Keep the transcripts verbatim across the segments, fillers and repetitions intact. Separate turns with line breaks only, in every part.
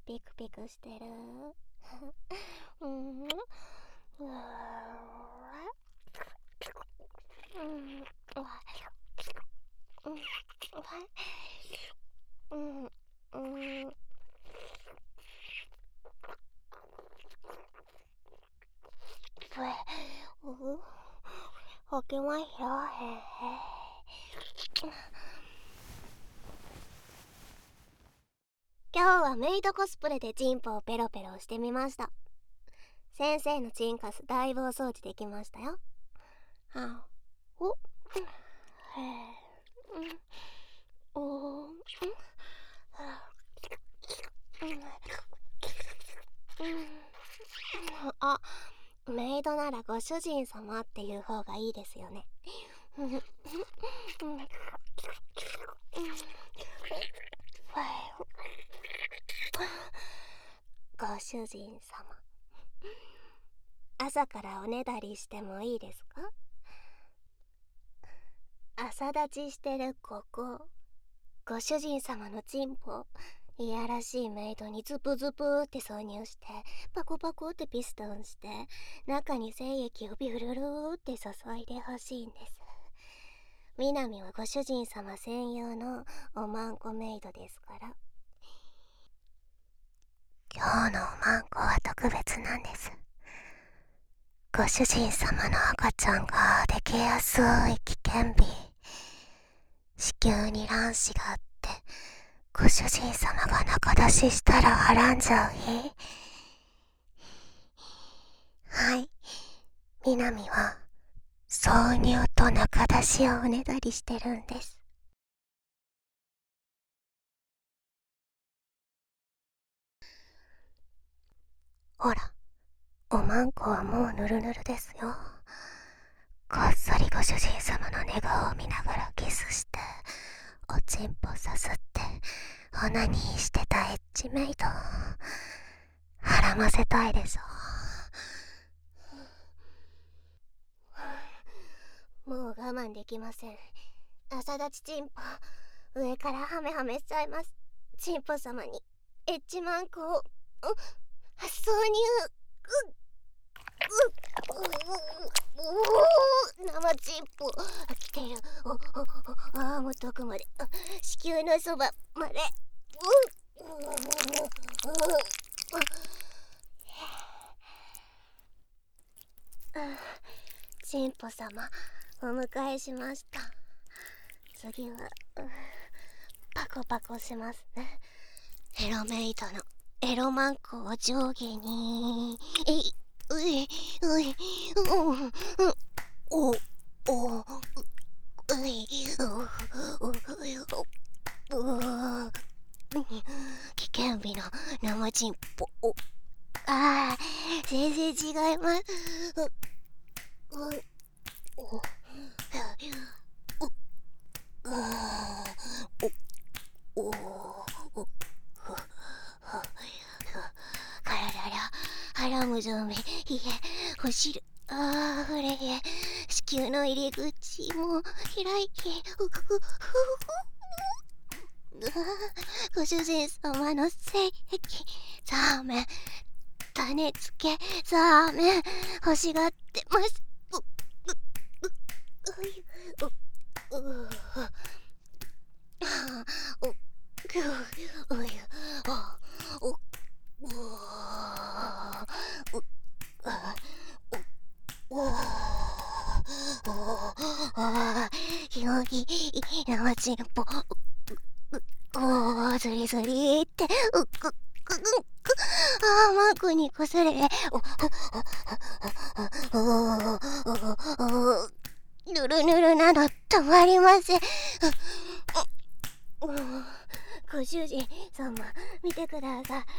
ピクピクしてる。うん、うん、うん、うん。吐けましょう。今日はメイドコスプレでチンポをペロペロしてみました。先生のチンカスだいぶお掃除できましたよ。はあ、お、へえ、うん、お、うん、あ、メイドならご主人様っていう方がいいですよね。ご主人様、朝からおねだりしてもいいですか？朝立ちしてるここ、ご主人様のチンポ、いやらしいメイドにズプズプって挿入して、パコパコってピストンして、中に精液をビュルルーって注いでほしいんです。みなみはご主人様専用のおまんこメイドですから。今日のおまんこは特別なんです。ご主人様の赤ちゃんができやすい危険日、子宮に卵子があって、ご主人様が中出ししたらはらんじゃう日。はい、みなみは挿入と中出しをおねだりしてるんです。ほら、おまんこはもうぬるぬるですよ。こっそりご主人様の寝顔を見ながらキスして、おちんぽさすってオナニーしてたエッチメイド、はらませたいでしょ。もう我慢できません。朝立ちチンポ、上からハメハメしちゃいます。チンポ様にエッチマンコを挿入。うっうっうー生チンポ来てる。おおお、ああ、もう遠くまで、子宮のそばまで。うっううチンポ様、お迎えしました。次はパコパコしますね。エロメイトのエロマンコを上下に、えいういうい、うん、おおうう危険日の生チンポ。ああ、全然違います。体ら腹むぞめ、いえ、走る。ああ、ふれへ、子宮の入り口も開いて、うふふふご主人様の精液、ザーメン、種付け、ザーメン、欲しがってます。う、う、う、う、う、う、お、く、うゆ、お、お、お、う、お、お、ひろぎ、生チンポ、おお、ずりずりって、うっくっくくく、あー、マークにこすれ、お、お、お、お、ぬるぬるなの止まりません。ご主人様、見てください。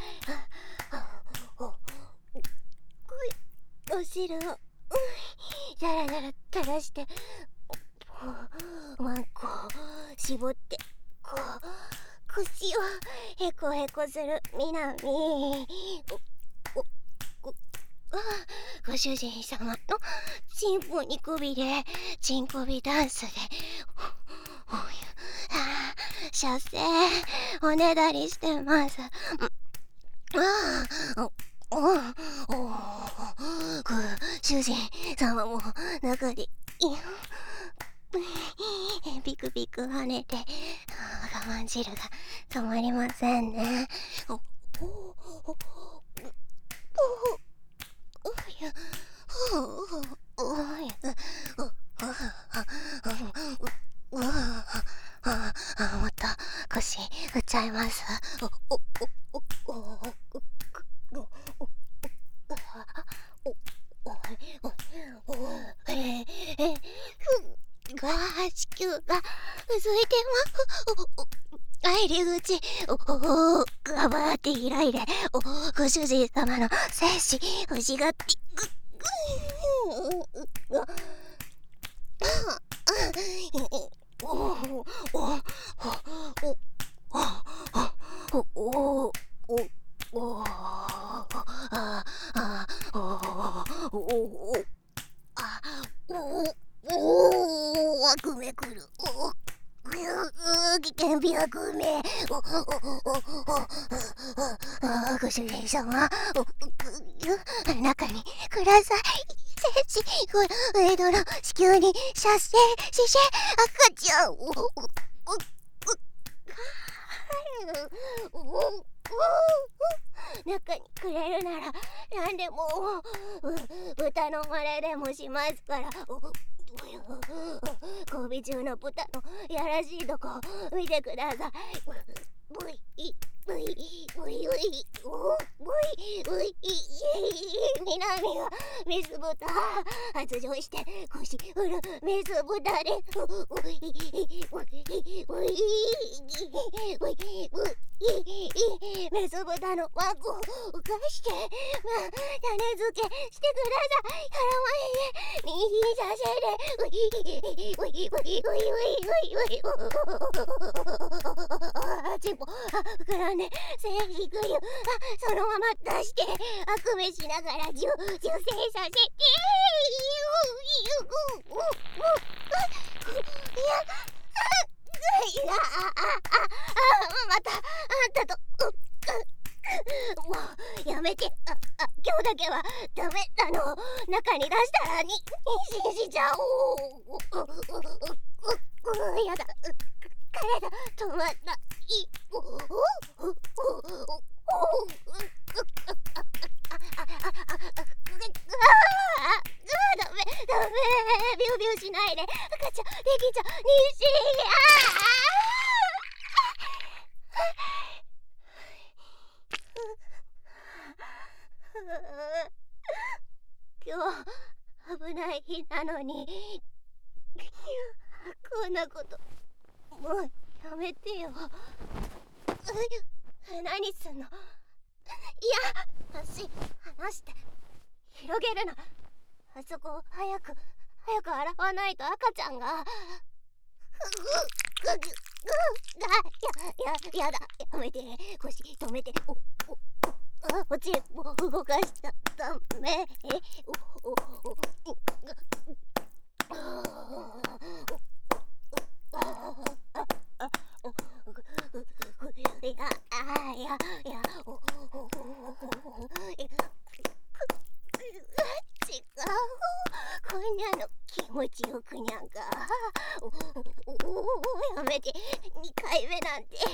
お汁をザラザラ垂らして、マンコを絞って、こう腰をへこへこするみなみ。ご主人様のチンポにこびでチンコビダンスで、おゆ、あ、射精おねだりしてます。 ああ、おおおご主人様も中にビクビク跳ねて我慢汁が止まりませんね。おおおおおやおおおやおおおああ、もっと腰打っちゃいます。おおおおおおおおええふわあ子宮がうずいてま入り口おおがばって開いておご主人様の精子欲しがってぐぐおおおおおおおおああおおおあおおわくめくるお危険日がくめおおおおご主人様中にください精子上野の子宮に射精しせ赤ちゃんを中にくれるなら何でも豚の真似でもしますから交尾中の豚のやらしいとこ見てください。ブイブイブイブイおブイブイ南はメス豚発情して腰振るメス豚でブイブイブイブイメス豚のワンコを浮かしてまあ種付けしてください。腹前で右させでブイブイブイブイブイブイチンポ膨らんで精子くりゅうそのまま出してあくめしながら受受精させていやあああまたあんたともうやめてああ今日だけはダメなの中に出したらに妊娠しちゃおうやだ体止まらないおおおおおダメダメビュービューしないで赤ちゃんできちゃ妊娠今日危ない日なのにこんなこともうやめてよ。何すんの。いや足離して広げるな。あそこを早く早く洗わないと赤ちゃんがやややだやめて腰止めておおあこっちもう動かしちゃダメえおおおいやあいやいやおおお違うこんなの気持ちよくにゃんかおおやめてにかいめなんて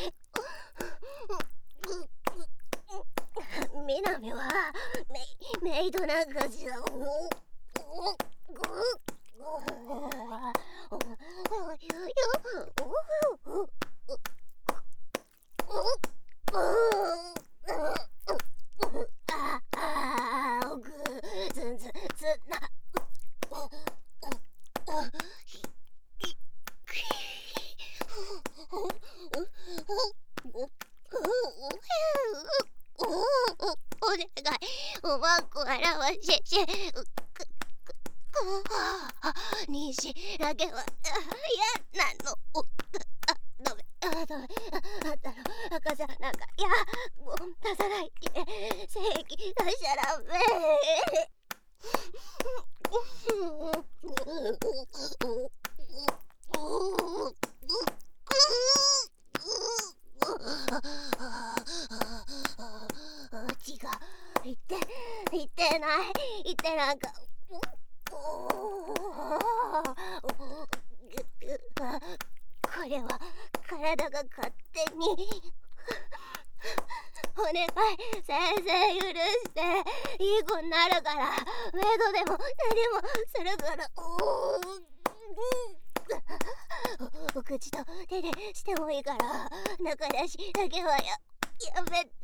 みなみはメメイドなんかじゃああおぐずんずんずんなお願いおまんこ表してし妊娠だけは嫌なのあダメあダメあんたの赤ちゃんなんかいやもう出さないで精液出しちゃダメいってなんかこれは体が勝手にお願い先生許していい子になるからメイドでも何もするからお口と手でしてもいいから中出しだけはややめて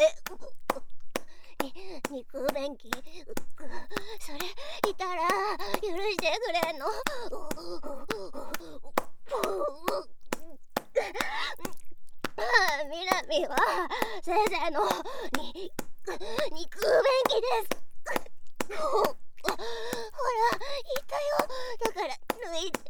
肉便器それいたら許してくれんのみなみは先生のに肉便器ですほらいたよだから抜いて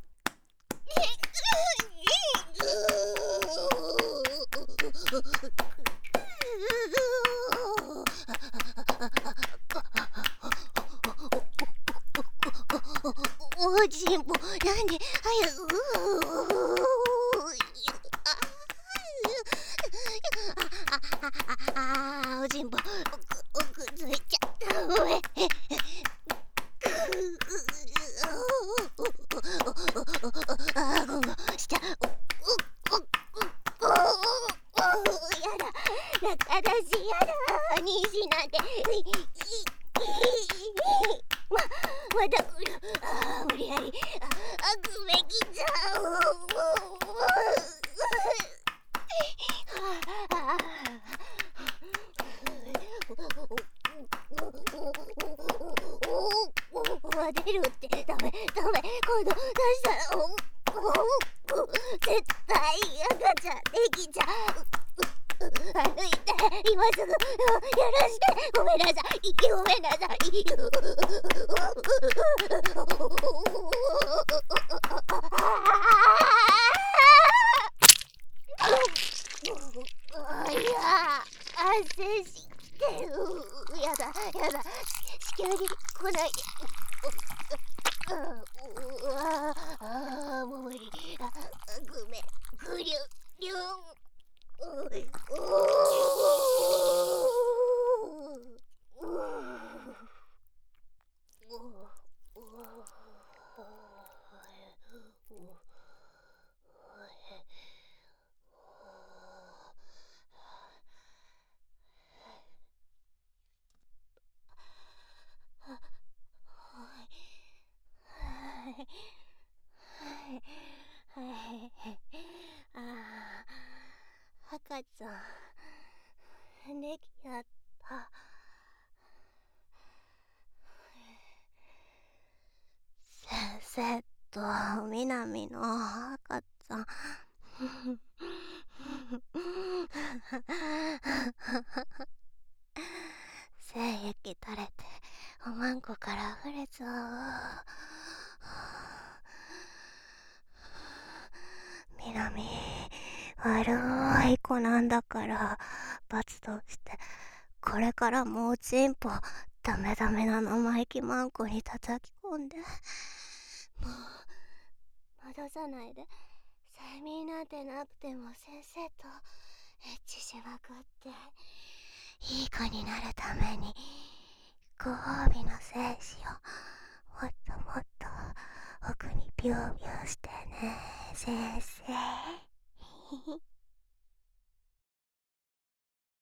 おじんぼなんで早くあおじんぼおくついちゃった上あごごしたやだ中出しやだ虹なんてままた来るあ無理やりあ悪めきちゃう出るってダメダメ今度出したら絶対赤ちゃんできちゃう歩いて今すぐ許してごめんなさいごめんなさいいや汗してるやだやだ地球に来ないでうわあもう無理あごめんぐりゅりゅんう赤ちゃんできやった先生とみなみの赤ちゃん精液垂れておまんこから溢れちゃうみなみ悪い子なんだから罰としてこれからもうちんぽダメダメな生意気マンコに叩き込んでもう戻さないで催眠なんてなくても先生とエッチしまくっていい子になるためにご褒美の精子をもっともっと奥にビュービューしてね先生